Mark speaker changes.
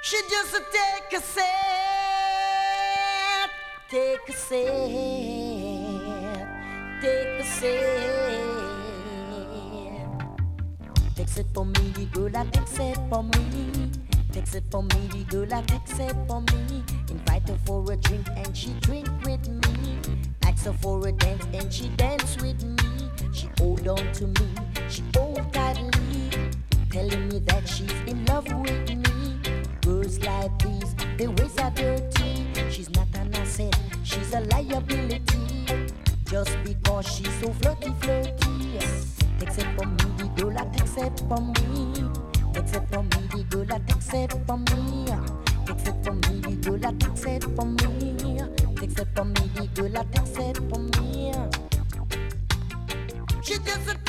Speaker 1: She just take a sip, take a sip, take a sip. Take it for me, the girl that takes it for me. Takes it for me, the girl that takes it for me. Invite her for a drink and she drink with me. Ask her for a dance and she dance with me. She hold on to me, she hold tightly, telling me that she's in love with me. Girls like these, their ways are dirty. She's not an asset, she's a liability. Just because she's so flirty, flirty. Takes it from me, the girl that takes it from me. Takes it from me, the girl that takes it from me. Takes it from me, the girl that takes it from me. Takes it from me, the girl that takes it from me. She doesn't